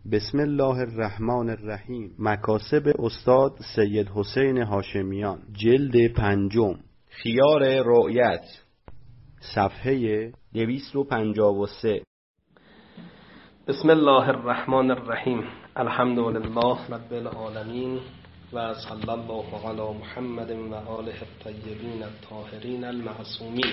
بسم الله الرحمن الرحیم. مکاسب استاد سید حسین هاشمیان، جلد 5، خیار رؤیت، صفحه 253. بسم الله الرحمن الرحیم. الحمد لله رب العالمین و صلی الله علی محمد و آله الطیبین الطاهرین المعصومین.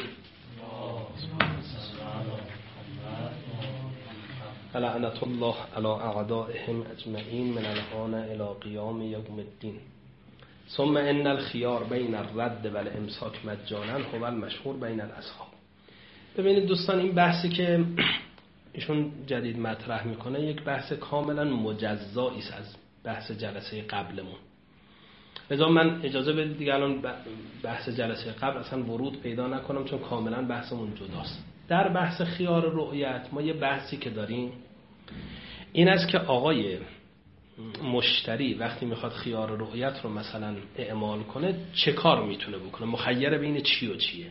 لعنت الله علی اعدائهم اجمعین من الان الی قیام یوم الدین. ثم ان الخیار بین الرد و الامساک مجانا هو المشهور بین الاصحاب. ببینید دوستان، این بحثی که ایشون جدید مطرح میکنه یک بحث کاملا مجزایی است از بحث جلسه قبلمون. لذا من اجازه بدید دیگه الان بحث جلسه قبل اصلا ورود پیدا نکنم، چون کاملا بحثمون جداست. در بحث خیار رؤیت ما یه بحثی که داریم این است که آقای مشتری وقتی میخواد خیار رؤیت رو مثلا اعمال کنه چه کار میتونه بکنه، مخیر بین چی و چیه.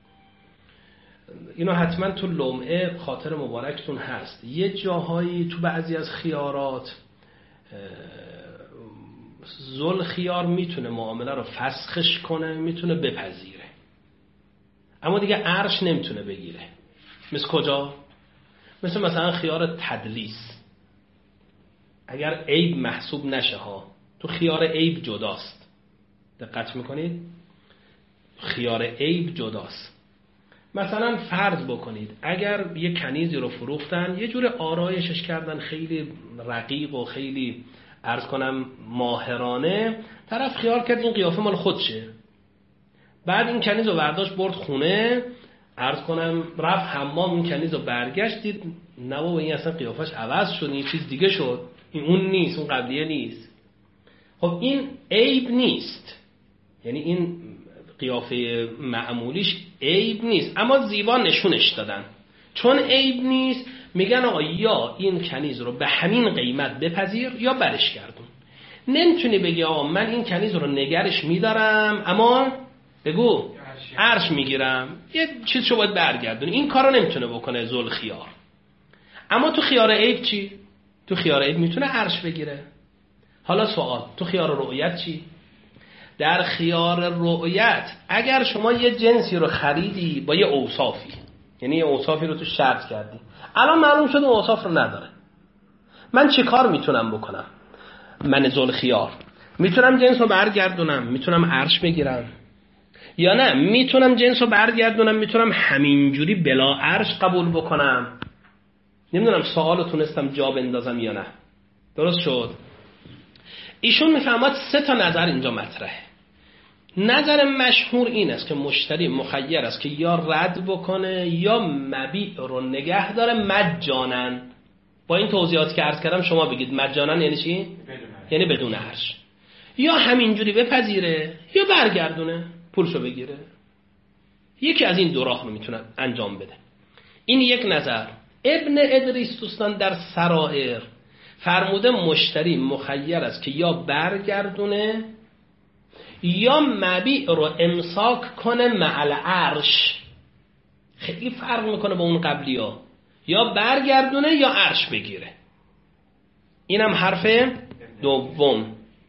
اینو حتما تو لمعه خاطر مبارکتون هست. یه جاهایی تو بعضی از خیارات ذل خیار میتونه معامله رو فسخش کنه، میتونه بپذیره، اما دیگه عرش نمیتونه بگیره. مثل کجا؟ مثلا خیار تدلیس. اگر عیب محسوب نشه ها، تو خیار عیب جداست. دقت میکنید؟ خیار عیب جداست. مثلا فرض بکنید اگر یه کنیزی رو فروختن، یه جور آرایشش کردن خیلی رقیق و خیلی عرض کنم ماهرانه، طرف خیال کرد این قیافه مال خودشه. بعد این کنیز رو برداشت برد خونه، عرض کنم رفت حمام، این کنیز رو برگشت دید نه بابا این اصلا قیافش عوض شد، این چیز دیگه شد، این اون نیست، اون قبلیه نیست. خب این عیب نیست، یعنی این قیافه معمولیش عیب نیست، اما زیبا نشونش دادن. چون عیب نیست میگن آقا یا این کنیز رو به همین قیمت بپذیر یا برش گردون. نمیتونی بگی آقا من این کنیز رو نگرش میدارم اما بگو عرش میگیرم، یه چیزشو باید برگردون. این کارو نمیتونه بکنه ذل خیار. اما تو خیار عیب چی؟ تو خیار عیب میتونه عرش بگیره. حالا سوال، تو خیار رؤیت چی؟ در خیار رؤیت اگر شما یه جنسی رو خریدی با یه اوصافی، یعنی یه اوصافی رو تو شرط کردی، الان معلوم شد اون اوصاف رو نداره، من چه کار میتونم بکنم؟ من ذل خیار میتونم جنس رو برگردونم، میتونم عرش بگیرم، یا نه میتونم جنس رو برگردونم، میتونم همینجوری بلا عرش قبول بکنم. نمیدونم سوال رو تونستم جا بندازم یا نه. درست شد؟ ایشون میفهمد 3 نظر اینجا مطرحه. نظر مشهور این است که مشتری مخیر است که یا رد بکنه یا مبیع رو نگه داره مجانن. با این توضیحاتی که عرض کردم شما بگید مجانن یعنی چی؟ یعنی بدون عرش. یا همینجوری بپذیره یا برگردونه پولشو بگیره. یکی از این 2 راه رو میتونه انجام بده. این یک نظر. ابن ادریس دوستان در سرائر فرموده مشتری مخیر است که یا برگردونه یا مبیع رو امساک کنه مع العرش. خیلی فرق میکنه با اون قبلی ها. یا برگردونه یا عرش بگیره. اینم حرف دوم.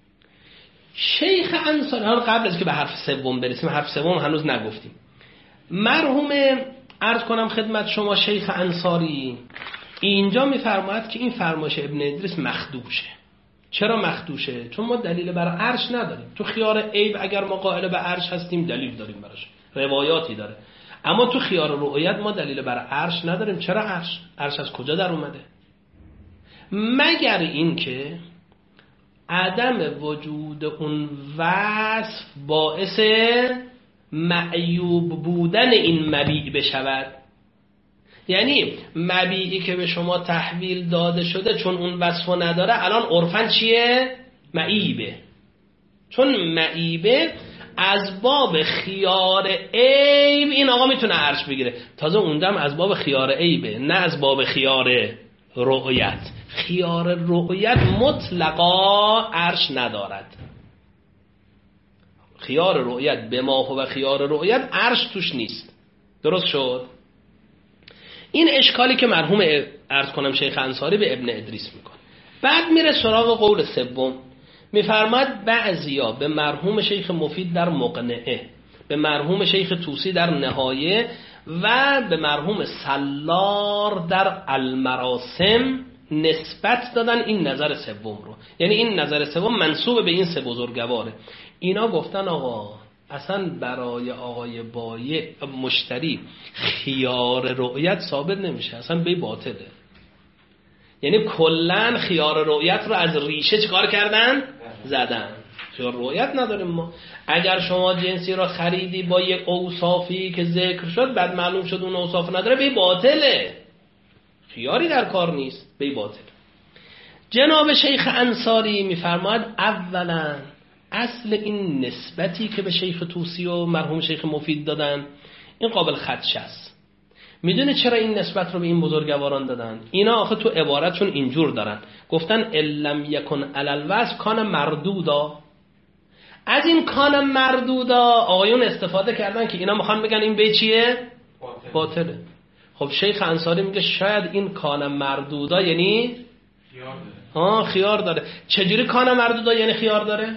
شیخ انصاری، حالا قبل از که به حرف سوم برسیم، حرف سوم هنوز نگفتیم. مرحوم عرض کنم خدمت شما شیخ انصاری اینجا میفرماید که این فرمایش ابن ادریس مخدوشه. چرا مخدوشه؟ چون ما دلیل برای عرش نداریم. تو خیار عیب اگر ما قائل به عرش هستیم دلیل داریم براش، روایاتی داره. اما تو خیار رؤیت ما دلیل برای عرش نداریم. چرا عرش؟ عرش از کجا در اومده؟ مگر این که عدم وجود اون وصف باعث معیوب بودن این مبیع بشود. یعنی مبیعی که به شما تحویل داده شده چون اون وصفو نداره الان عرفاً چیه؟ معیبه. چون معیبه از باب خیار عیب این آقا میتونه عرش بگیره. تازه اوندم از باب خیار عیبه، نه از باب خیار رؤیت. خیار رؤیت مطلقا عرش ندارد. خیار رؤیت به ما و خیار رؤیت عرش توش نیست. درست شد؟ این اشکالی که مرحوم عرض کنم شیخ انصاری به ابن ادریس میکنه. بعد میره سراغ قول سوم، میفرماید بعضیا به مرحوم شیخ مفید در مقنعه، به مرحوم شیخ طوسی در نهایه و به مرحوم سلار در المراسم نسبت دادن این نظر سوم رو. یعنی این نظر سوم منسوب به این سه بزرگواره. اینا گفتن آقا اصلا برای آقای بایع مشتری خیار رؤیت ثابت نمیشه، اصلا به باطله. یعنی کلن خیار رؤیت رو از ریشه چیکار کردن؟ زدن. خیار رؤیت نداریم ما. اگر شما جنسی را خریدی با یک اوصافی که ذکر شد بعد معلوم شد اون اوصاف نداره، به باطله، خیاری در کار نیست، به باطل. جناب شیخ انصاری میفرماید اولا اصل این نسبتی که به شیخ طوسی و مرحوم شیخ مفید دادن این قابل خدشه است. میدونه چرا این نسبت رو به این بزرگواران دادن؟ اینا آخه تو عبارتشون اینجور دارن، گفتن الم یکن علی الوصف کان مردودا. از این کان مردودا آقایون استفاده کردن که اینا میخوان بگن این به چیه؟ باطله. خب شیخ انصاری میگه شاید این کان مردودا یعنی خیار داره. چجوری کان مردودا یعنی خیار داره؟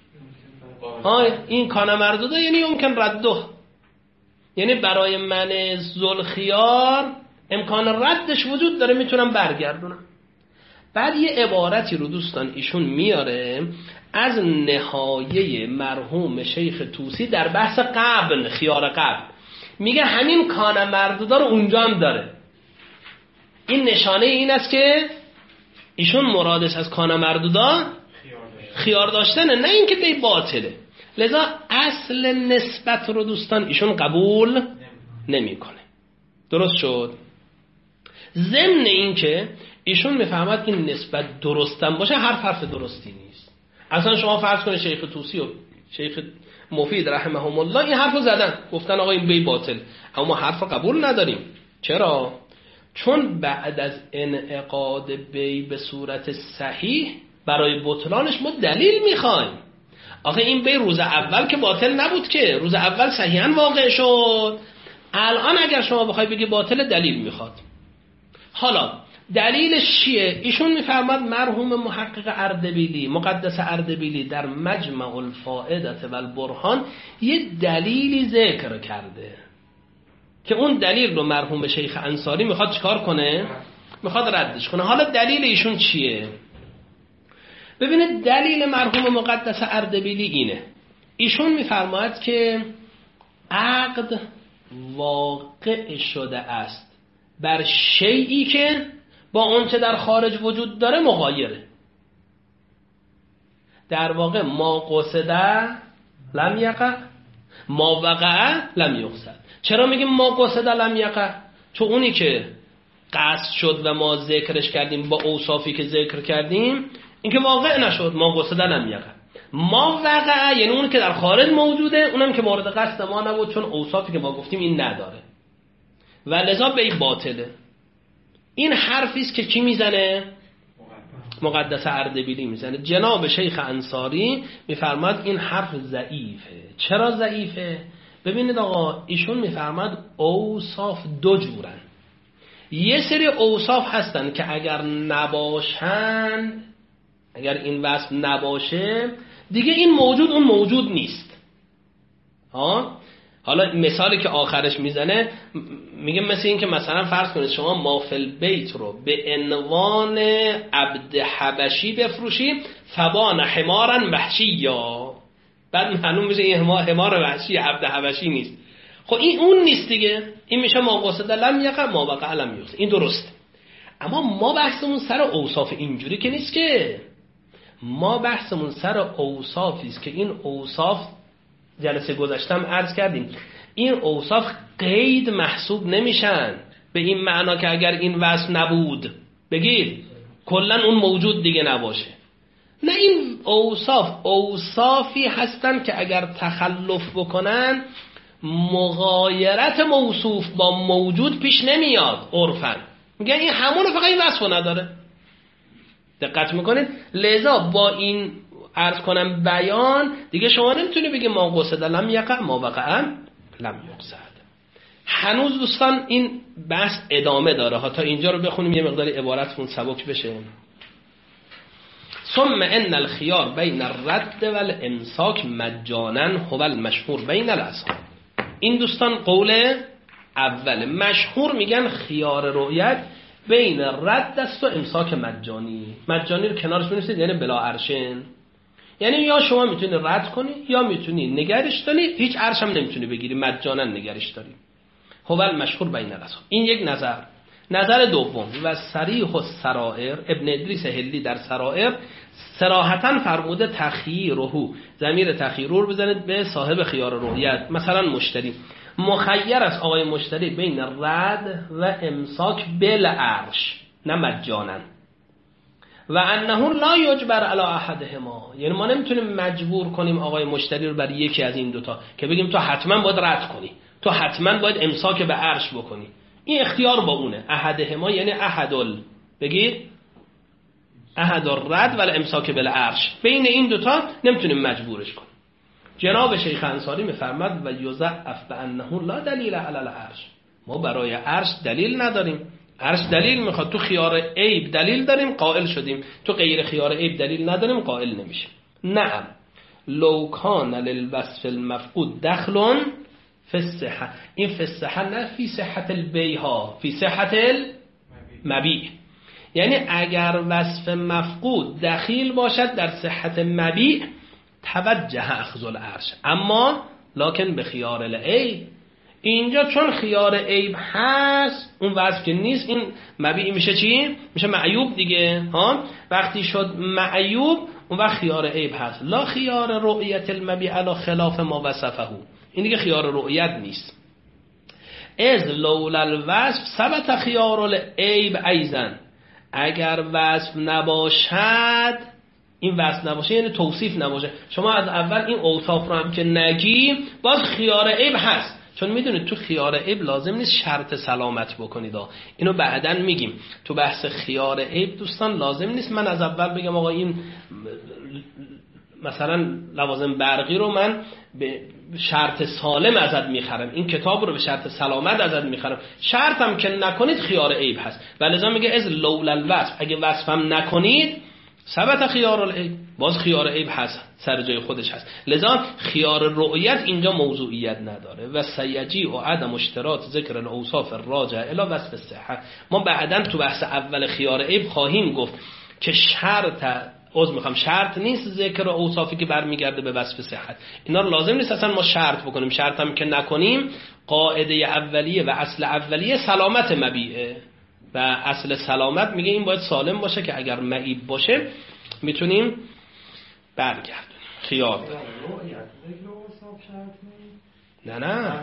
این کان مردودا یعنی ممکن رده، یعنی برای من ذوالخیار امکان ردش وجود داره، میتونم برگردونم. بعد یه عبارتی رو دوستان ایشون میاره از نهایه مرحوم شیخ طوسی در بحث قبل، خیار قبل، میگه همین کان مردودا رو اونجا هم داره. این نشانه این است که ایشون مرادش از کان مردودا خیار داشتنه، نه اینکه به باطله. لذا اصل نسبت رو دوستان ایشون قبول نمیکنه. درست شد؟ ضمن این که ایشون میفهمد این نسبت درستم باشه حرف درستی نیست. اصلا شما فرض کنید شیخ طوسی و شیخ مفید رحمهم الله این حرفو زدن، گفتن آقا این بی باطل، اما ما حرف قبول نداریم. چرا؟ چون بعد از انعقاد بی به صورت صحیح برای بطلانش ما دلیل میخوایم. آخه این بی روز اول که باطل نبود که، روز اول صحیحاً واقع شد. الان اگر شما بخوای بگی باطل دلیل میخواد. حالا دلیلش چیه؟ ایشون میفرماد مرحوم محقق اردبیلی، مقدس اردبیلی در مجمع الفائدة و البرهان یه دلیلی ذکر کرده که اون دلیل رو مرحوم شیخ انصاری میخواد چیکار کنه؟ میخواد ردش کنه. حالا دلیل ایشون چیه؟ ببینید دلیل مرحوم مقدس اردبیلی اینه، ایشون میفرماید که عقد واقع شده است بر شیئی که با اون چه در خارج وجود داره مغایره. در واقع ما قصده لم یقع، ما وقع لم یقصد. چرا میگیم ما قصده لم یقع؟ چون اونی که قصد شد و ما ذکرش کردیم با اوصافی که ذکر کردیم این که واقع نشد، ما قصده لم یقع. ما وقع یعنی اون که در خارج موجوده، اونم که مورد قصد ما نبود، چون اوصافی که ما گفتیم این نداره و لذا به این باطله. این حرفی است که کی میزنه؟ مقدس اردبیلی میزنه. جناب شیخ انصاری میفرماد این حرف ضعیفه. چرا ضعیفه؟ ببینید آقا ایشون میفرماد اوصاف دو جورن. یه سری اوصاف هستن که اگر نباشن، اگر این وصف نباشه دیگه این موجود اون موجود نیست. حالا مثالی که آخرش میزنه میگه مثل این که مثلا فرض کنید شما مافل بیت رو به عنوان عبد حبشی بفروشی، فبان حمارا وحشی، یا بعد معلوم میشه این حمار وحشی عبد حبشی نیست. خب این اون نیست دیگه، این میشه ما قصد لم یقع ما وقع لم یقصد. این درست. اما ما بحثمون سر اوصاف اینجوری که نیست که، ما بحثمون سر اوصافی است که این اوصاف جلسه گذاشتم عرض کردیم این اوصاف قید محسوب نمیشن به این معنا که اگر این وصف نبود بگید کلا اون موجود دیگه نباشه. نه، این اوصاف اوصافی هستن که اگر تخلف بکنن مغایرت موصوف با موجود پیش نمیاد. عرفاً میگن این همون فقط این وصف نداره. دقت میکنید؟ لذا با این عرض کنم بیان دیگه شما نمیتونی بگی ما قصد لم یقع ما وقع لم یقصد. هنوز دوستان این بحث ادامه داره ها، تا اینجا رو بخونیم یه مقدار عبارتمون سبک بشه. ثم ان الخيار بین الرد و الامساک مجانا هو المشهور بین الاصحاب. این دوستان قول اول. مشهور میگن خیار رؤیت بین رد است و امساک مجانی. مجانی رو کنارش بنویسید، یعنی بلا ارشن، یعنی یا شما میتونی رد کنی یا میتونی نگرش داری، هیچ ارش هم نمیتونی بگیری، مجانا نگرش داری. هو المشهور بین الاصحاب. این یک نظر. نظر دوم و صریح السرائر، ابن ادریس هلی در سرائر صراحتاً فرموده تخییره، ضمیر تخییر رو بزنید به صاحب خیار رؤیت، مثلا مشتری مخیر است آقای مشتری بین رد و امساک بالعرش، نه مجانا، و انه لا یجبر علی احدهما، یعنی ما نمیتونیم مجبور کنیم آقای مشتری رو برای یکی از این دوتا که بگیم تو حتما باید رد کنی، تو حتما باید امساک به عرش بکنی. این اختیار با اونه. احدهما یعنی احدل، بگید احد الرد و الامساک بالعرش، بین این دوتا نمیتونیم مجبورش کنیم. جناب شیخ انصاری میفرماد و یضعف بانه لا دلیل علی العرش، ما برای عرش دلیل نداریم. عرش دلیل میخواد، تو خیار عیب دلیل داریم قائل شدیم، تو غیر خیار عیب دلیل نداریم قائل نمیشیم. نعم لو کان للوصف المفقود دخل فی الصحه، این فی الصحه نه فی صحت البیع، فی صحت المبیع، یعنی اگر وصف مفقود دخیل باشد در صحت مبیع توجه اخذ العرش، اما لکن به خیار العیب. اینجا چون خیار عیب هست اون وصف که نیست، این مبیع میشه چی؟ میشه معیوب دیگه ها. وقتی شد معیوب اون وقت خیار عیب هست. لا خیار رؤیت المبیع علی خلاف ما وصفه، این دیگه خیار رؤیت نیست. از لولا الوصف ثبت خیار العیب ایضا، اگر وصف نباشد، این وصف نباشه یعنی توصیف نباشه، شما از اول این اوصاف رو هم که نگی باز خیار عیب هست، چون میدونید تو خیار عیب لازم نیست شرط سلامت بکنید. اینو بعداً میگیم تو بحث خیار عیب دوستان. لازم نیست من از اول بگم آقا این مثلا لوازم برقی رو من به شرط سالم ازت میخرم، این کتاب رو به شرط سلامت ازت میخرم، شرطم که نکنید خیار عیب هست. ولذا میگه از لولا الوصف، اگه وصفم نکنید ثبت خیار العیب، باز خیار عیب هست، سر جای خودش هست. لذا خیار رؤیت اینجا موضوعیت نداره. و سیجی و عدم اشتراط ذکر الاوصاف الراجع الی وصف الصحه، ما بعداً تو بحث اول خیار عیب خواهیم گفت که شرط نیست ذکر اوصافی که برمیگرده به وصف صحت، اینا رو لازم نیست اصلا ما شرط بکنیم. شرط هم که نکنیم قاعده اولیه و اصل اولیه سلامت مبیعه، و اصل سلامت میگه این باید سالم باشه که اگر معیب باشه میتونیم برگردونیم. خیار داریم. نه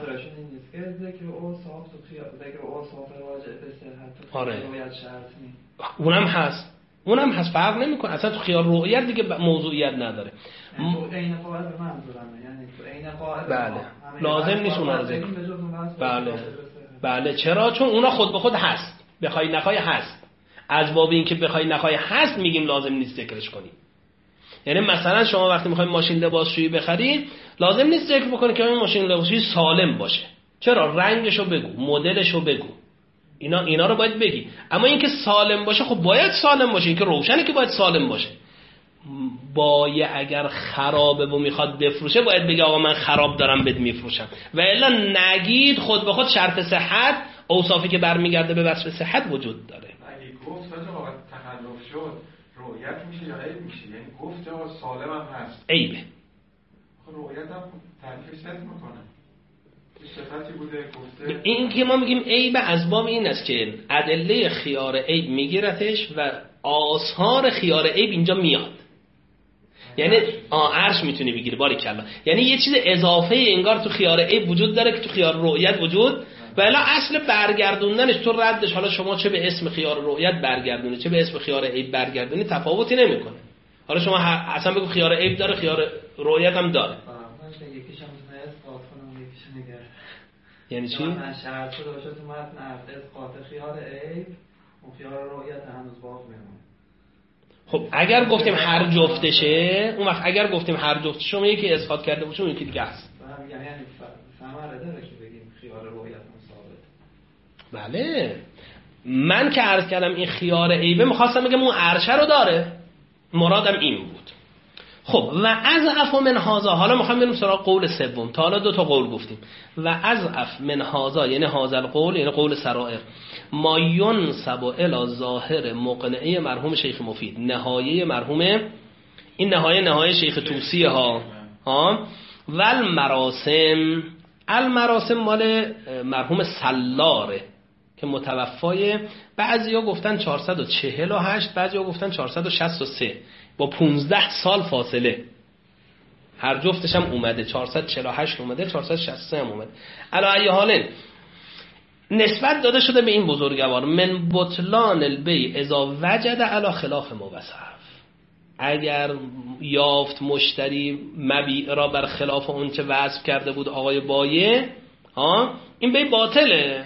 آره اونم هست فرق نمیکنه اصلا. تو خیار رؤیت دیگه موضوعیت نداره. عین قائل به منظورمه، یعنی تو عین قائل بله لازم نیست اونا رو ذکر. بله چرا؟ چون اونا خود به خود هست، بخوای نخوای هست. از باب این که بخوای نخوای هست میگیم لازم نیست ذکرش کنی. یعنی مثلا شما وقتی میخوای ماشین لباسشویی بخری لازم نیست ذکر بکنی که این ماشین لباسشویی سالم باشه. چرا؟ رنگشو بگو، مدلشو بگو، اینا رو باید بگی. اما اینکه سالم باشه خب باید سالم باشه، اینکه روشنه که باید سالم باشه. باید اگر خرابه و میخواد بفروشه باید بگه آقا من خراب دارم بهت میفروشم، و الا نگید خود به خود شرط صحت اوصافی که برمیگرده به وصف صحت وجود داره. اگه گفت آقا تخلف شد رؤیت میشه یا عیب میشه؟ یعنی گفت آقا سالم هم هست عیبه. خب رؤیت هم تعریفش نمیکنه صفتی بوده گفته. این که ما میگیم عیب از باب این است که ادله خیار عیب میگیرتش و آثار خیار عیب اینجا میاد. یعنی عرش میتونی بگیری باریکلا، یعنی یه چیز اضافه انگار تو خیار عیب وجود داره که تو خیار رؤیت وجود، و الا اصل برگردوندنش تو ردش، حالا شما چه به اسم خیار رؤیت برگردونی چه به اسم خیار عیب برگردونی تفاوتی نمیکنه. حالا شما اصلا بگو خیار عیب داره خیار رؤیت هم داره. یعنی چی؟ من شرط شده باشه تو متن اسقاط خیار عیب و خیار رؤیت هنوز باقی میمونه. خب اگر گفتیم هر جفتشه، اون وقت اگر گفتیم هر جفتشه شما یکی اسقاط کرده باشه اون یکی دیگه هست. یعنی ثمره داره که بگیم خیار رؤیت ثابت. بله من که عرض کردم این خیار عیبه میخواستم بگم اون عرشه رو داره. مرادم این بود. خب و اضعف من هذا، حالا میخوام بریم سراغ قول سوم. تا حالا 2 تا قول گفتیم. و اضعف من هذا یعنی هذا القول، یعنی قول سرائر، ما ينسب الى ظاهر مقنعه مرحوم شیخ مفید، نهایه مرحوم، این نهایه شیخ طوسی ها و المراسم مال مرحوم سلاره که متوفای، بعضیا گفتن 448، بعضیا گفتن 463 با 15 سال فاصله، هر جفتش هم اومده، 448 اومده، 463 هم اومده. علی ای حال نسبت داده شده به این بزرگوار من بطلان البیع اذا وجد علی خلاف ما وصف، اگر یافت مشتری مبیع را بر خلاف اون چه وصف کرده بود آقای بایع، این بیع باطله.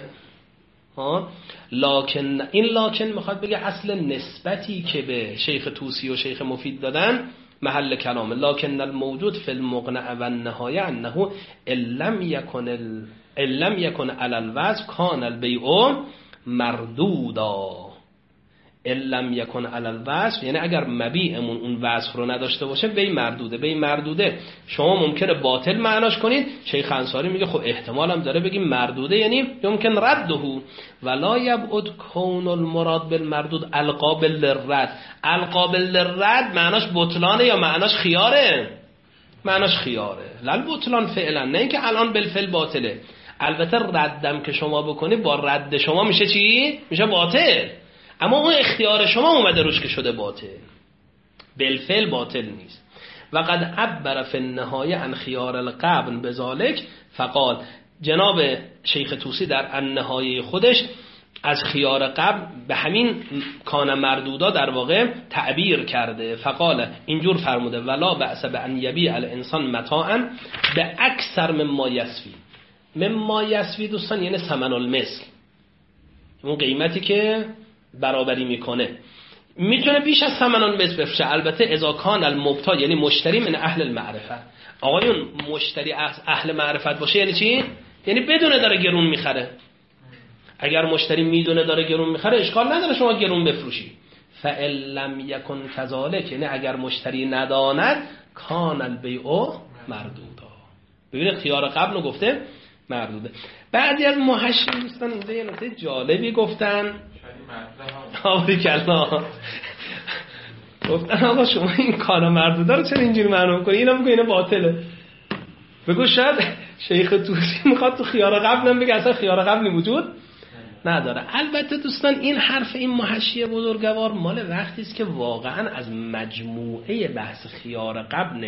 لکن میخواد بگه اصل نسبتی که به شیخ طوسی و شیخ مفید دادن محل کلامه. لکن الموجود فی المقنع و النهایه انه ان لم یکن علی الوصف کان البیع مردودا. ان لم یکن علی الوصف یعنی اگر مبیعمون اون وصف رو نداشته باشه بیع مردوده. بیع مردوده شما ممکنه باطل معناش کنید، شیخ انصاری میگه خب احتمال هم داره بگیم مردوده یعنی ممکن رده ولا یبعد کون المراد بالمردود القابل للرد. القابل للرد معناش بطلانه یا معناش خیاره؟ معناش خیاره. لل بطلان فعلا، نه اینکه الان بالفعل باطله. البته ردم که شما بکنی با رد شما میشه چی؟ میشه باطل، اما اون اختیار شما اومده روش که شده باطل، بالفعل باطل نیست. و قد عبر فی النهایه عن خیار القبن بذالک فقال، جناب شیخ طوسی در النهایه خودش از خیار قبل به همین کان مردودا در واقع تعبیر کرده. فقال اینجور فرموده ولا بأس بأن یبیع الانسان متاعا به اکثر مما یسوی. مما یسوی دوستان یعنی ثمن المثل، اون قیمتی که برابری میکنه، میتونه بیش از ثمن المثل بفروشه. البته اذا کان المبتاع یعنی مشتری من اهل المعرفه. آقایون مشتری اهل معرفت باشه یعنی چی؟ یعنی بدونه داره گرون میخره. اگر مشتری میدونه داره گرون میخره اشکال نداره شما گرون بفروشی. فإن لم یکن کذالک یعنی اگر مشتری نداند کان البیع مردودا. ببینید خیار قبل رو گفته مردوده. بعضی از محشی دوستان اینجا یه نکته جالبی گفتن. گفتن آقا شما این کانا مردودا رو چرا اینجوری معنی می‌کنی؟ اینا میگه اینا باطله. بگو شاید شیخ طوسی میخواد تو خیار قبل هم بگه اصلا خیار قبلی وجود نداره. البته دوستان این حرف این محشی بزرگوار مال وقتی است که واقعا از مجموعه بحث خیار قبل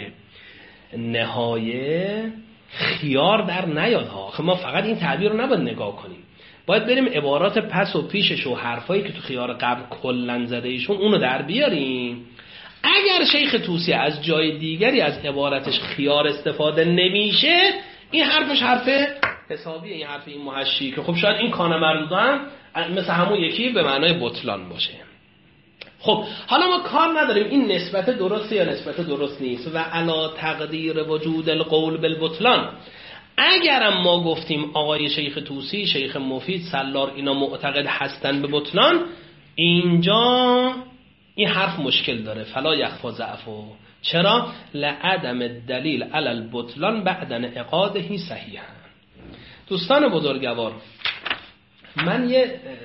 نهایه خیار در نیاد ها. ما فقط این تعبیر رو نباید نگاه کنیم، باید بریم عبارات پس و پیشش و حرفایی که تو خیار قبل کلن زده ایشون اونو در بیاریم. اگر شیخ طوسی از جای دیگری از عبارتش خیار استفاده نمیشه، این حرفش حرف حسابیه، این حرف این محشی که خب شاید این کان مردودا هم مثل همون یکی به معنای بطلان باشه. خب حالا ما کار نداریم این نسبت درسته یا نسبت درست نیست. و علا تقدیر وجود القول بالبطلان، اگرم ما گفتیم آقای شیخ طوسی، شیخ مفید، سلار اینا معتقد هستن به بطلان، اینجا این حرف مشکل داره. فلا یخفا ضعفه. چرا؟ لعدم الدلیل علی البطلان بعد انعقاده صحیحا. دوستان بزرگوار، من یه